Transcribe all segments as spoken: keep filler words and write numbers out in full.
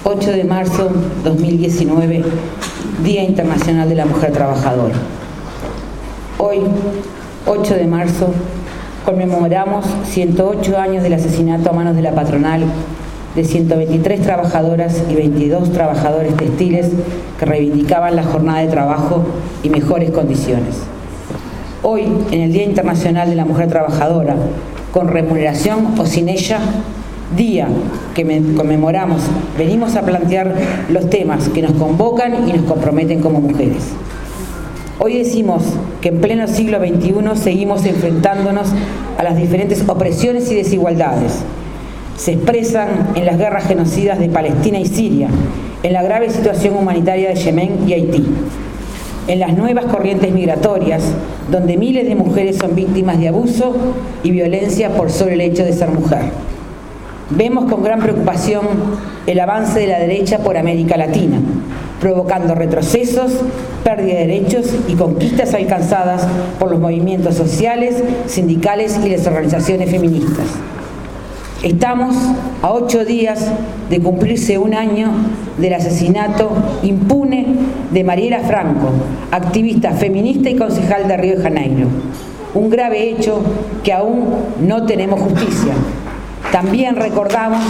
ocho de marzo dos mil diecinueve, Día Internacional de la Mujer Trabajadora. Hoy, ocho de marzo, conmemoramos ciento ocho años del asesinato a manos de la patronal de ciento veintitrés trabajadoras y veintidós trabajadores textiles que reivindicaban la jornada de trabajo y mejores condiciones. Hoy, en el Día Internacional de la Mujer Trabajadora, con remuneración o sin ella, día que conmemoramos, venimos a plantear los temas que nos convocan y nos comprometen como mujeres. Hoy decimos que en pleno siglo veintiuno seguimos enfrentándonos a las diferentes opresiones y desigualdades. Se expresan en las guerras genocidas de Palestina y Siria, en la grave situación humanitaria de Yemen y Haití, en las nuevas corrientes migratorias, donde miles de mujeres son víctimas de abuso y violencia por solo el hecho de ser mujer. Vemos con gran preocupación el avance de la derecha por América Latina, provocando retrocesos, pérdida de derechos y conquistas alcanzadas por los movimientos sociales, sindicales y las organizaciones feministas. Estamos a ocho días de cumplirse un año del asesinato impune de Mariela Franco, activista feminista y concejal de Río de Janeiro. Un grave hecho que aún no tenemos justicia. También recordamos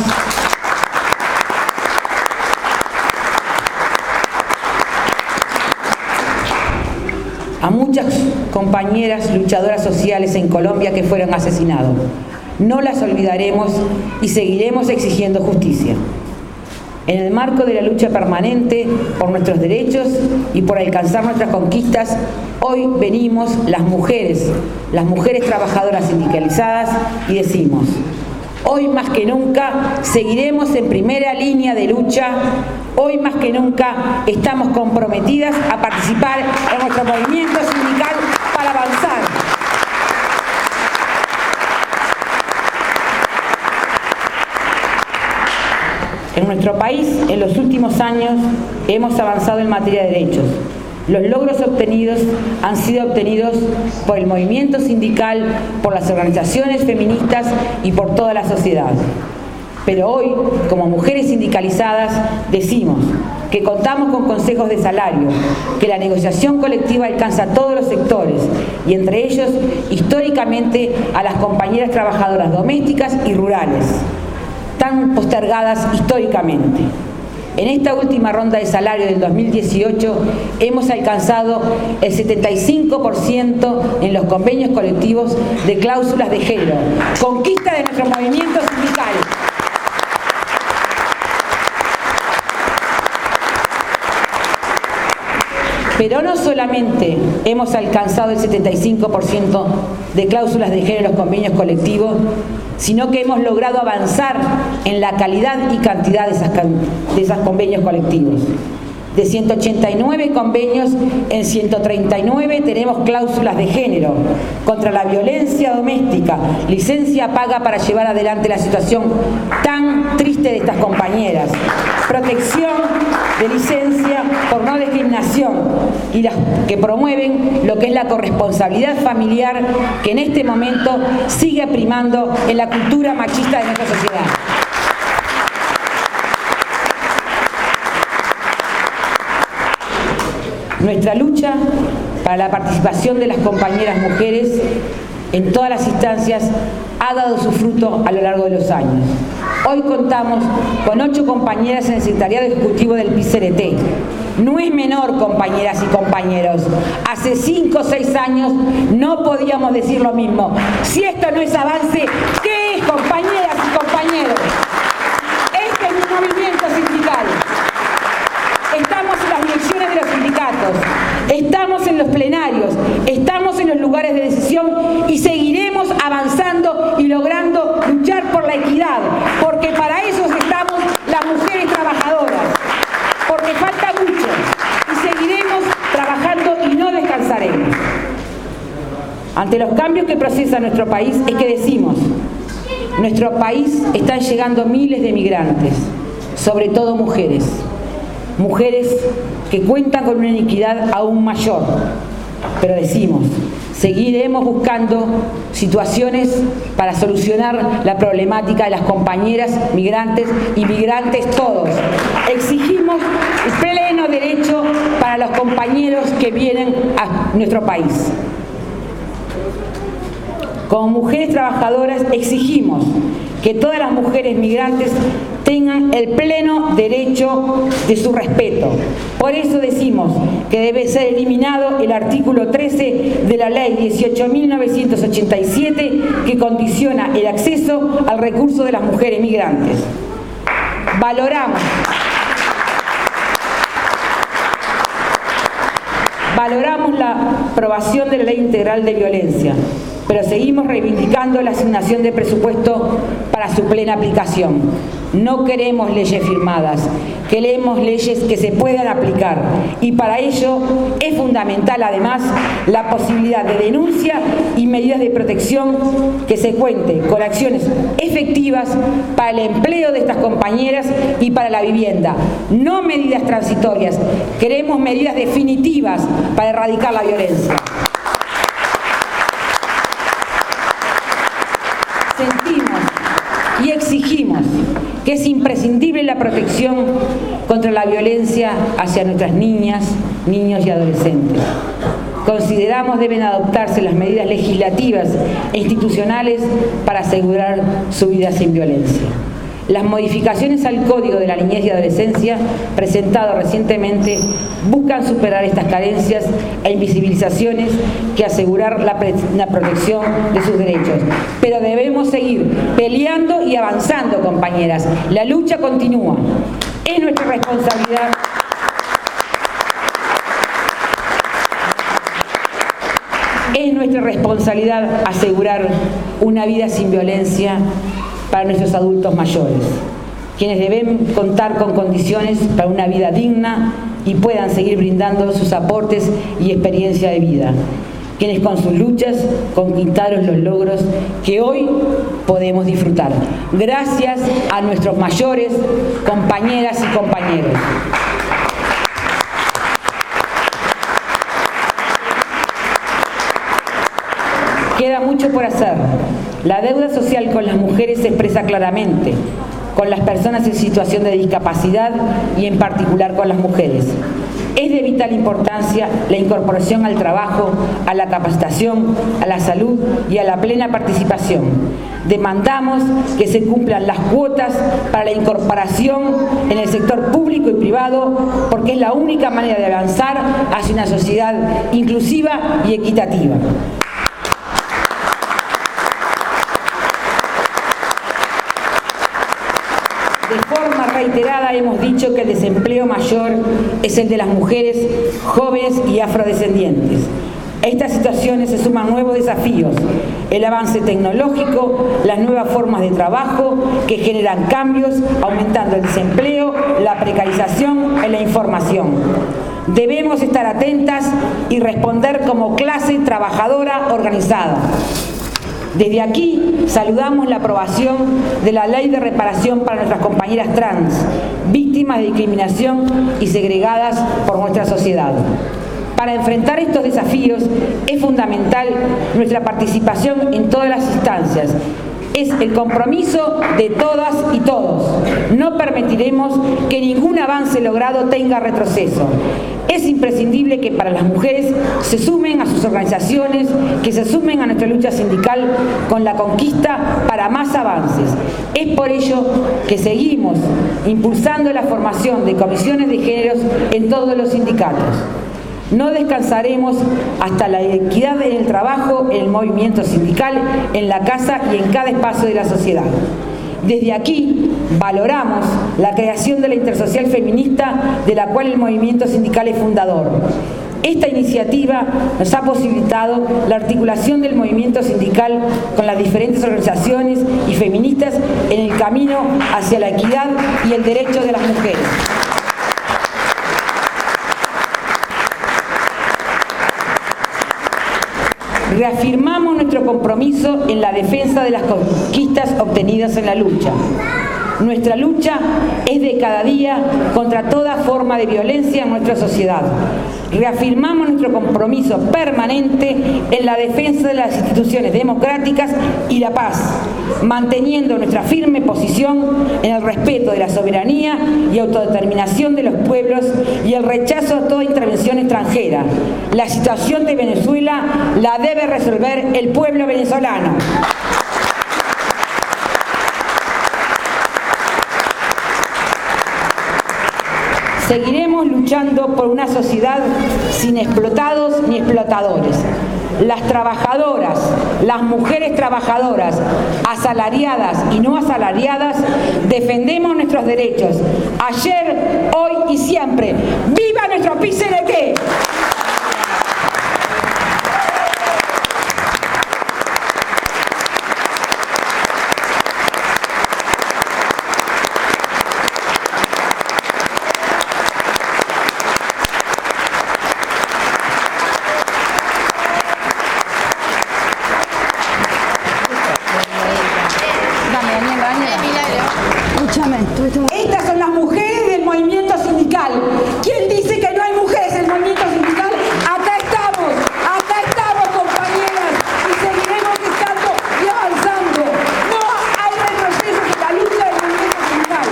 a muchas compañeras luchadoras sociales en Colombia que fueron asesinadas. No las olvidaremos y seguiremos exigiendo justicia. En el marco de la lucha permanente por nuestros derechos y por alcanzar nuestras conquistas, hoy venimos las mujeres, las mujeres trabajadoras sindicalizadas y decimos: hoy más que nunca seguiremos en primera línea de lucha. Hoy más que nunca estamos comprometidas a participar en nuestro movimiento sindical para avanzar. En nuestro país, en los últimos años, hemos avanzado en materia de derechos. Los logros obtenidos han sido obtenidos por el movimiento sindical, por las organizaciones feministas y por toda la sociedad. Pero hoy, como mujeres sindicalizadas, decimos que contamos con consejos de salario, que la negociación colectiva alcanza a todos los sectores y entre ellos, históricamente, a las compañeras trabajadoras domésticas y rurales, tan postergadas históricamente. En esta última ronda de salario del dos mil dieciocho hemos alcanzado el setenta y cinco por ciento en los convenios colectivos de cláusulas de género, conquista de nuestro movimiento sindical. Pero no solamente hemos alcanzado el setenta y cinco por ciento de cláusulas de género en los convenios colectivos, sino que hemos logrado avanzar en la calidad y cantidad de, esas, de esos convenios colectivos. De ciento ochenta y nueve convenios, en ciento treinta y nueve tenemos cláusulas de género contra la violencia doméstica, licencia paga para llevar adelante la situación tan triste de estas compañeras, protección de licencia por no discriminación y las que promueven lo que es la corresponsabilidad familiar que en este momento sigue primando en la cultura machista de nuestra sociedad. Nuestra lucha para la participación de las compañeras mujeres en todas las instancias ha dado su fruto a lo largo de los años. Hoy contamos con ocho compañeras en el Secretariado Ejecutivo del P I C R T. No es menor, compañeras y compañeros. Hace cinco o seis años no podíamos decir lo mismo. Si esto no es avance, ¿qué es, compañeras y compañeros? Este es un movimiento sindical. Estamos en las direcciones de los sindicatos, estamos en los plenarios, estamos en los lugares de decisión y seguiremos avanzando y logrando luchar por la equidad, porque para eso estamos las mujeres trabajadoras, porque falta mucho y seguiremos trabajando y no descansaremos. Ante los cambios que procesa nuestro país es que decimos: nuestro país están llegando miles de migrantes, sobre todo mujeres. Mujeres que cuentan con una iniquidad aún mayor. Pero decimos, seguiremos buscando situaciones para solucionar la problemática de las compañeras migrantes y migrantes todos. los compañeros que vienen a nuestro país. Como mujeres trabajadoras exigimos que todas las mujeres migrantes tengan el pleno derecho de su respeto. Por eso decimos que debe ser eliminado el artículo trece de la Ley dieciocho mil novecientos ochenta y siete que condiciona el acceso al recurso de las mujeres migrantes. Valoramos, valoramos la aprobación de la Ley Integral de Violencia, pero seguimos reivindicando la asignación de presupuesto para su plena aplicación. No queremos leyes firmadas, queremos leyes que se puedan aplicar, y para ello es fundamental además la posibilidad de denuncia y medidas de protección, que se cuente con acciones efectivas para el empleo de estas compañeras y para la vivienda. No medidas transitorias, queremos medidas definitivas para erradicar la violencia. Sentimos y exigimos que es imprescindible la protección contra la violencia hacia nuestras niñas, niños y adolescentes. Consideramos deben adoptarse las medidas legislativas e institucionales para asegurar su vida sin violencia. Las modificaciones al Código de la Niñez y Adolescencia, presentado recientemente, buscan superar estas carencias e invisibilizaciones que asegurar la, la protección de sus derechos. Pero debemos seguir peleando y avanzando, compañeras. La lucha continúa. Es nuestra responsabilidad. Es nuestra responsabilidad asegurar una vida sin violencia para nuestros adultos mayores, quienes deben contar con condiciones para una vida digna y puedan seguir brindando sus aportes y experiencia de vida, quienes con sus luchas conquistaron los logros que hoy podemos disfrutar. Gracias a nuestros mayores, compañeras y compañeros. Queda mucho por hacer. La deuda social con las mujeres se expresa claramente, con las personas en situación de discapacidad y en particular con las mujeres. Es de vital importancia la incorporación al trabajo, a la capacitación, a la salud y a la plena participación. Demandamos que se cumplan las cuotas para la incorporación en el sector público y privado, porque es la única manera de avanzar hacia una sociedad inclusiva y equitativa. De forma reiterada hemos dicho que el desempleo mayor es el de las mujeres jóvenes y afrodescendientes. A estas situaciones se suman nuevos desafíos: el avance tecnológico, las nuevas formas de trabajo que generan cambios, aumentando el desempleo, la precarización y la información. Debemos estar atentas y responder como clase trabajadora organizada. Desde aquí saludamos la aprobación de la Ley de Reparación para nuestras compañeras trans, víctimas de discriminación y segregadas por nuestra sociedad. Para enfrentar estos desafíos es fundamental nuestra participación en todas las instancias. Es el compromiso de todas y todos. No permitiremos que ningún avance logrado tenga retroceso. Es imprescindible que para las mujeres se sumen a sus organizaciones, que se sumen a nuestra lucha sindical con la conquista para más avances. Es por ello que seguimos impulsando la formación de comisiones de géneros en todos los sindicatos. No descansaremos hasta la equidad en el trabajo, en el movimiento sindical, en la casa y en cada espacio de la sociedad. Desde aquí valoramos la creación de la Intersocial Feminista, de la cual el movimiento sindical es fundador. Esta iniciativa nos ha posibilitado la articulación del movimiento sindical con las diferentes organizaciones y feministas en el camino hacia la equidad y el derecho de las mujeres. Reafirmamos nuestro compromiso en la defensa de las conquistas obtenidas en la lucha. Nuestra lucha es de cada día contra toda forma de violencia en nuestra sociedad. Reafirmamos nuestro compromiso permanente en la defensa de las instituciones democráticas y la paz, manteniendo nuestra firme posición en el respeto de la soberanía y autodeterminación de los pueblos y el rechazo a toda intervención extranjera. La situación de Venezuela la debe resolver el pueblo venezolano. Seguiremos luchando por una sociedad sin explotados ni explotadores. Las trabajadoras, las mujeres trabajadoras, asalariadas y no asalariadas, defendemos nuestros derechos. Ayer, hoy y siempre. ¡Viva nuestro P C N T! Estas son las mujeres del movimiento sindical. ¿Quién dice que no hay mujeres en el movimiento sindical? Acá estamos, acá estamos, compañeras, y seguiremos estando y avanzando. No hay retrocesos en la lucha del movimiento sindical.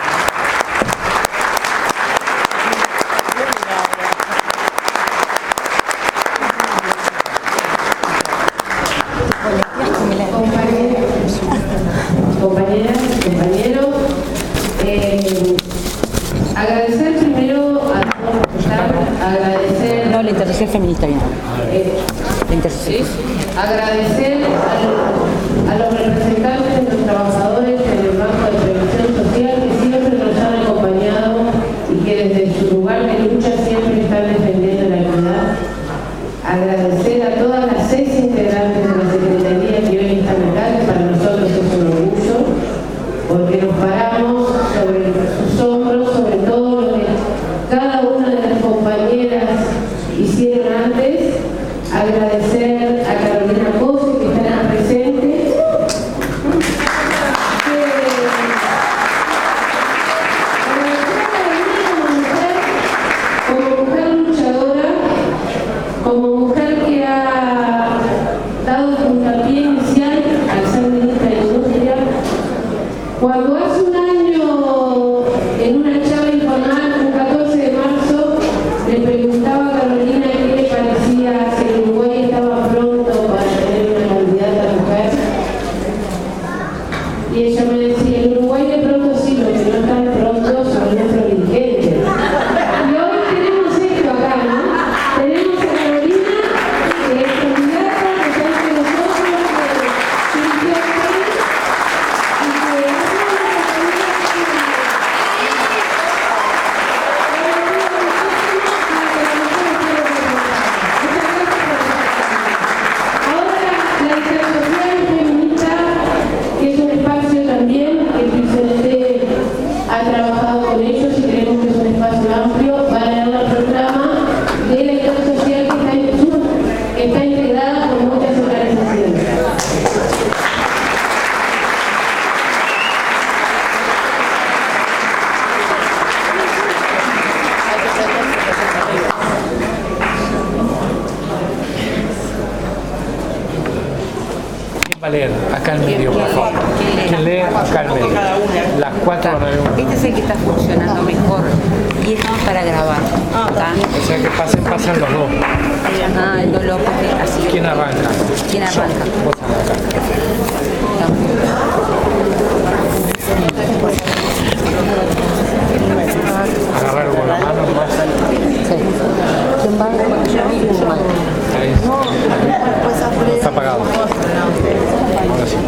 Compañeras, compañeros, eh, agradecer primero a todos los que están, agradecer... No, la intersección feminista bien. Eh, La intersección. ¿sí? Agradecer a, a los representantes de los trabajadores en el Banco de Previsión Social que siempre nos han acompañado y que desde su lugar de lucha siempre están defendiendo la equidad. Agradecer a todas las seis integrantes de la Secretaría que hoy están acá, que para nosotros es un orgullo, porque nos paramos sobre sus hombros, sobre todo lo que cada una de las compañeras hicieron antes. Agradecer a Carolina Cose, que está acá presente. Como mujer luchadora, como mujer que ha dado puntapié inicial al ser ministra de Industria, cuando hace un año en una charla informal, un catorce de marzo, le preguntaba a Carolina qué le parecía si el Uruguay estaba pronto para tener una candidata mujer, y ella me decía, el Uruguay de pronto sí, lo que no está de pronto son nuestros dirigentes. Y hoy tenemos esto acá, ¿no? Tenemos a Carolina, que es candidata, que está entre nosotros, que dirigió el país, y que hace ahora la intersocial feminista, que es un espacio también que el P C N T ha trabajado con ellos y creemos que es un espacio amplio, va a leer la proclama de la intersocial que está, en sur, que está integrada por muchas organizaciones. ¿Quién va a leer? Acá en medio, por favor. ¿Quién lee? Acá en medio. Las cuatro van a leer una. Este es el que está funcionando mejor y es para grabar. ¿Está? O sea que pasen, pasan los dos. Ah, el dolor, porque así. ¿Quién arranca? ¿Quién arranca? Vos arrancás. Agarrar con la mano más. Sí. ¿Quién va? Ahí. Está apagado. Ahora sí.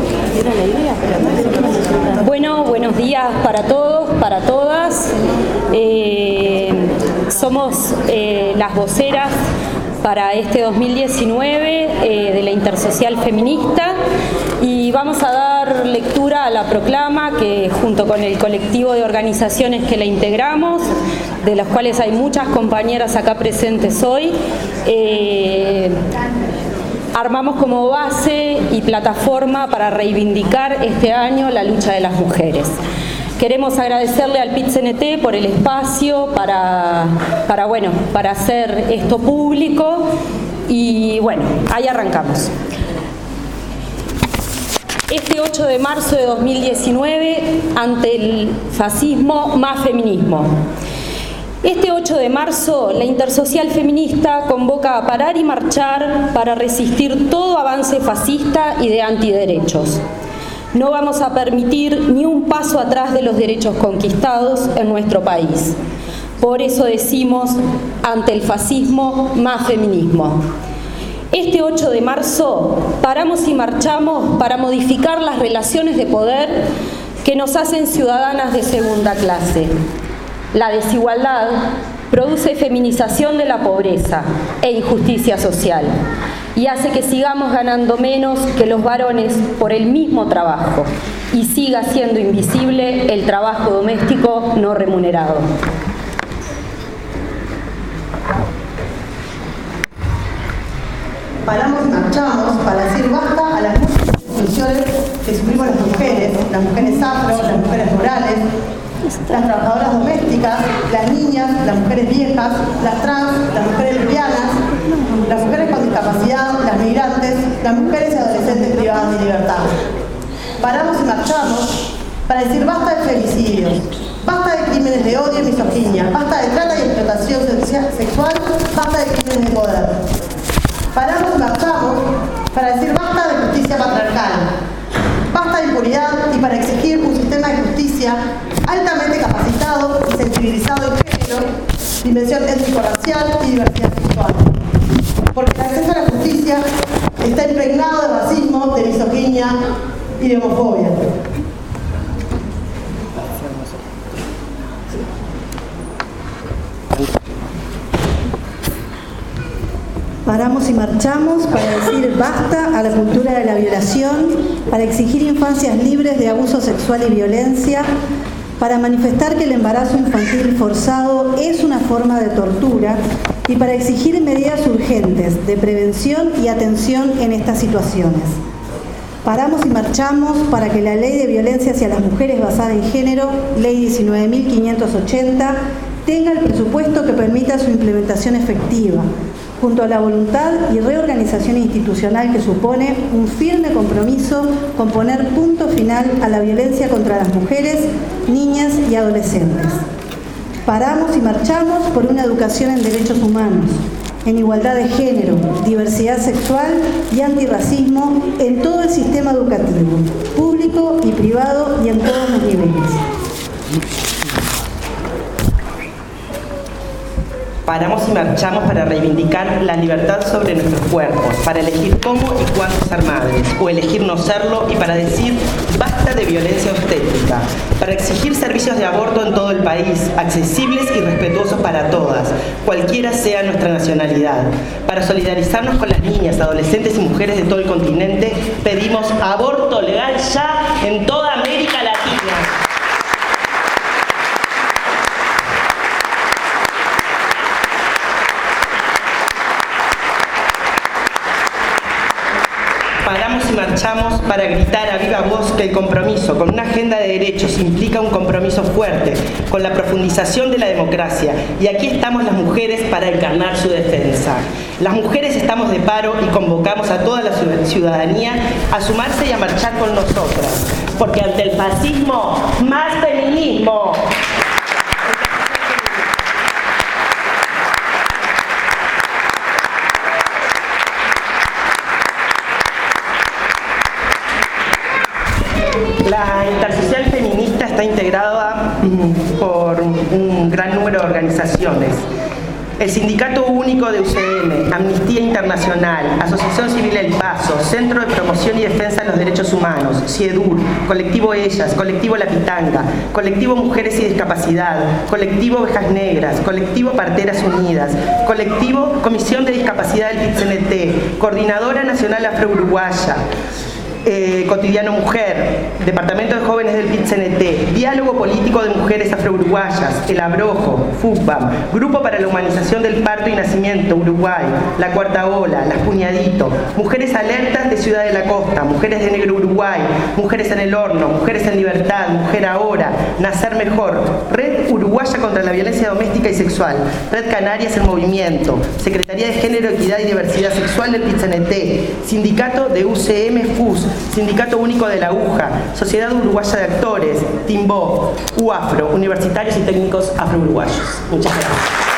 Bueno, buenos días para todos, para todas. Eh, somos eh, las voceras para este dos mil diecinueve eh, de la Intersocial Feminista y vamos a dar lectura a la proclama que junto con el colectivo de organizaciones que la integramos, de las cuales hay muchas compañeras acá presentes hoy, eh, armamos como base y plataforma para reivindicar este año la lucha de las mujeres. Queremos agradecerle al P I T C N T por el espacio para, para, bueno, para hacer esto público y bueno, ahí arrancamos. Este ocho de marzo de dos mil diecinueve, ante el fascismo, más feminismo. Este ocho de marzo, la Intersocial Feminista convoca a parar y marchar para resistir todo avance fascista y de antiderechos. No vamos a permitir ni un paso atrás de los derechos conquistados en nuestro país. Por eso decimos, ante el fascismo, más feminismo. Este ocho de marzo paramos y marchamos para modificar las relaciones de poder que nos hacen ciudadanas de segunda clase. La desigualdad produce feminización de la pobreza e injusticia social y hace que sigamos ganando menos que los varones por el mismo trabajo y siga siendo invisible el trabajo doméstico no remunerado. Paramos y marchamos para decir basta a las múltiples exclusiones que sufrimos las mujeres, las mujeres afro, las mujeres rurales, las trabajadoras domésticas, las niñas, las mujeres viejas, las trans, las mujeres lesbianas, las mujeres con discapacidad, las migrantes, las mujeres y adolescentes privadas de libertad. Paramos y marchamos para decir basta de femicidios, basta de crímenes de odio y misoginia, basta de trata y explotación sexual, basta de crímenes de poder. Paramos y marchamos para decir basta de justicia patriarcal, basta de impunidad y para exigir un sistema de justicia altamente capacitado y sensibilizado en género, dimensión étnico-racial y diversidad sexual. Porque el acceso a la justicia está impregnado de racismo, de misoginia y de homofobia. Paramos y marchamos para decir basta a la cultura de la violación, para exigir infancias libres de abuso sexual y violencia, para manifestar que el embarazo infantil forzado es una forma de tortura y para exigir medidas urgentes de prevención y atención en estas situaciones. Paramos y marchamos para que la Ley de Violencia hacia las Mujeres basada en género, Ley diecinueve mil quinientos ochenta, tenga el presupuesto que permita su implementación efectiva, junto a la voluntad y reorganización institucional que supone un firme compromiso con poner punto final a la violencia contra las mujeres, niñas y adolescentes. Paramos y marchamos por una educación en derechos humanos, en igualdad de género, diversidad sexual y antirracismo en todo el sistema educativo, público y privado y en todos los niveles. Paramos y marchamos para reivindicar la libertad sobre nuestros cuerpos, para elegir cómo y cuándo ser madres, o elegir no serlo, y para decir basta de violencia obstétrica, para exigir servicios de aborto en todo el país, accesibles y respetuosos para todas, cualquiera sea nuestra nacionalidad. Para solidarizarnos con las niñas, adolescentes y mujeres de todo el continente, pedimos aborto legal ya en toda América Latina. Paramos y marchamos para gritar a viva voz que el compromiso con una agenda de derechos implica un compromiso fuerte con la profundización de la democracia, y aquí estamos las mujeres para encarnar su defensa. Las mujeres estamos de paro y convocamos a toda la ciudadanía a sumarse y a marchar con nosotras, porque ante el fascismo, más feminismo. La Intersocial Feminista está integrada por un gran número de organizaciones. El Sindicato Único de U C M, Amnistía Internacional, Asociación Civil El Paso, Centro de Promoción y Defensa de los Derechos Humanos, CIEDUR, Colectivo Ellas, Colectivo La Pitanga, Colectivo Mujeres y Discapacidad, Colectivo Ovejas Negras, Colectivo Parteras Unidas, Colectivo Comisión de Discapacidad del P I T C N T, Coordinadora Nacional Afro-Uruguaya, eh, Cotidiano Mujer, Departamento de Jóvenes del P I T C N T, Diálogo Político de Mujeres Afro-Uruguayas, El Abrojo, FUCBAM, Grupo para la Humanización del Parto y Nacimiento, Uruguay, La Cuarta Ola, Las Puñadito, Mujeres Alertas de Ciudad de la Costa, Mujeres de Negro Uruguay, Mujeres en el Horno, Mujeres en Libertad, Mujer Ahora, Nacer Mejor, Red Uruguaya contra la Violencia Doméstica y Sexual, Red Canarias en Movimiento, Secretaría de Género, Equidad y Diversidad Sexual del P I T C N T, Sindicato de U C M F U S, Sindicato Único de la Aguja, Sociedad Uruguaya de Actores, Timbó, UAFRO, Universitarios y Técnicos Afro-Uruguayos. Muchas gracias.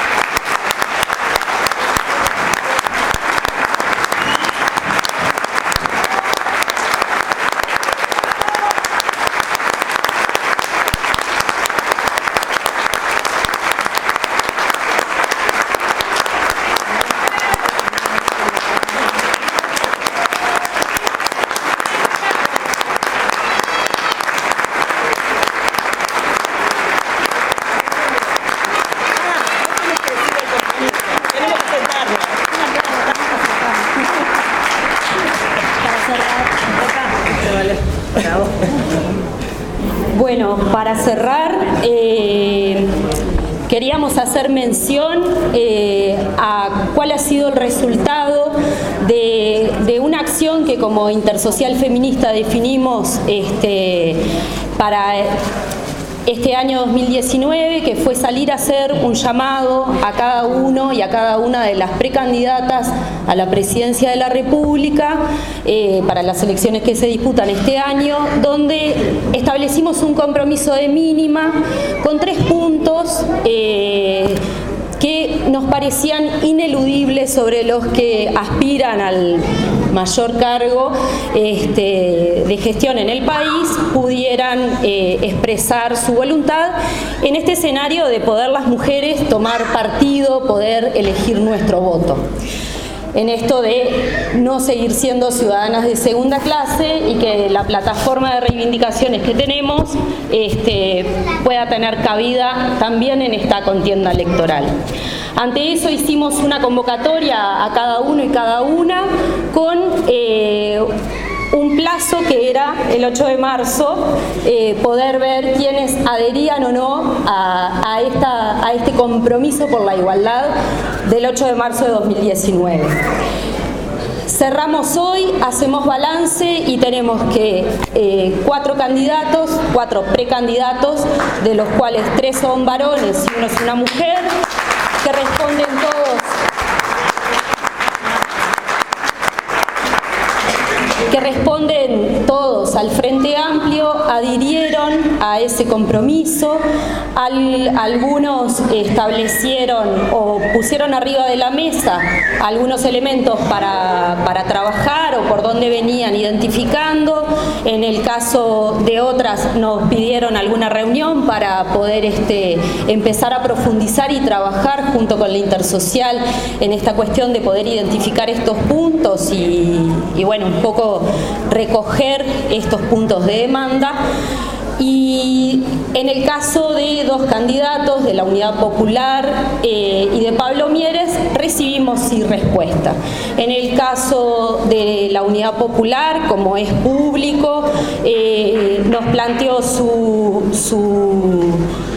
Bueno, para cerrar, eh, queríamos hacer mención eh, a cuál ha sido el resultado de, de una acción que como Intersocial Feminista definimos este, para este año dos mil diecinueve, que fue salir a hacer un llamado a cada uno y a cada una de las precandidatas a la presidencia de la República eh, para las elecciones que se disputan este año, donde establecimos un compromiso de mínima con tres puntos eh, que nos parecían ineludibles, sobre los que aspiran al mayor cargo este, de gestión en el país pudieran eh, expresar su voluntad en este escenario de poder las mujeres tomar partido, poder elegir nuestro voto. En esto de no seguir siendo ciudadanas de segunda clase y que la plataforma de reivindicaciones que tenemos este, pueda tener cabida también en esta contienda electoral. Ante eso hicimos una convocatoria a cada uno y cada una con eh, un plazo que era el ocho de marzo, eh, poder ver quiénes adherían o no a, a, esta, a este compromiso por la igualdad del ocho de marzo de dos mil diecinueve. Cerramos hoy, hacemos balance y tenemos que eh, cuatro candidatos, cuatro precandidatos, de los cuales tres son varones y uno es una mujer, que responden todos que responden todos al Frente Amplio, adhirieron a ese compromiso. Al, algunos establecieron o pusieron arriba de la mesa algunos elementos para, para trabajar o por dónde venían identificando. En el caso de otras nos pidieron alguna reunión para poder este, empezar a profundizar y trabajar junto con la Intersocial en esta cuestión de poder identificar estos puntos y, y bueno, un poco recoger estos puntos de demanda. Y en el caso de dos candidatos, de la Unidad Popular eh, y de Pablo Mieres, recibimos sí respuesta. En el caso de la Unidad Popular, como es público, eh, nos planteó su, su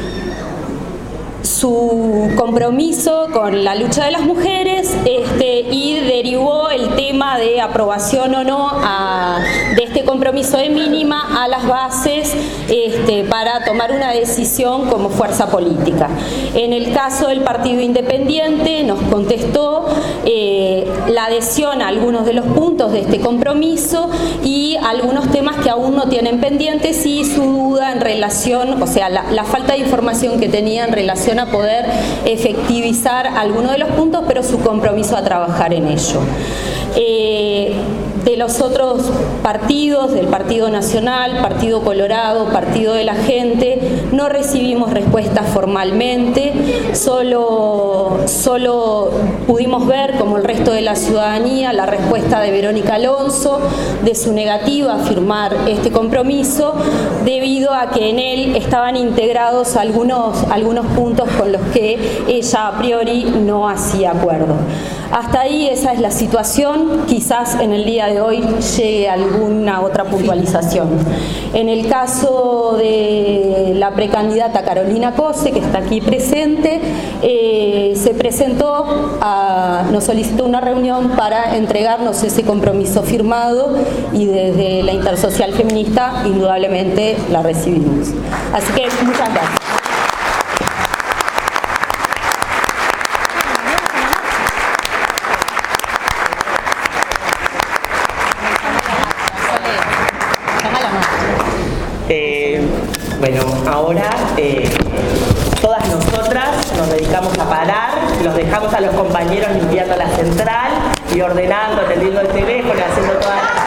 su compromiso con la lucha de las mujeres este, y derivó el tema de aprobación o no a, de este compromiso de mínima a las bases este, para tomar una decisión como fuerza política. En el caso del Partido Independiente nos contestó eh, la adhesión a algunos de los puntos de este compromiso y algunos temas que aún no tienen pendientes y su duda en relación, o sea, la, la falta de información que tenía en relación a poder efectivizar algunos de los puntos, pero su compromiso a trabajar en ello. Eh, de los otros partidos, del Partido Nacional, Partido Colorado, Partido de la Gente, no recibimos respuesta formalmente, solo, solo pudimos ver, como el resto de la ciudadanía, la respuesta de Verónica Alonso, de su negativa a firmar este compromiso, debido a que en él estaban integrados algunos, algunos puntos con los que ella a priori no hacía acuerdo. Hasta ahí esa es la situación. Quizás en el día de hoy llegue alguna otra puntualización. En el caso de la precandidata Carolina Cose, que está aquí presente, eh, se presentó, a, nos solicitó una reunión para entregarnos ese compromiso firmado y desde la Intersocial Feminista indudablemente la recibimos. Así que muchas gracias. Eh, bueno, ahora eh, todas nosotras nos dedicamos a parar, los dejamos a los compañeros limpiando la central y ordenando, atendiendo el teléfono, haciendo todas las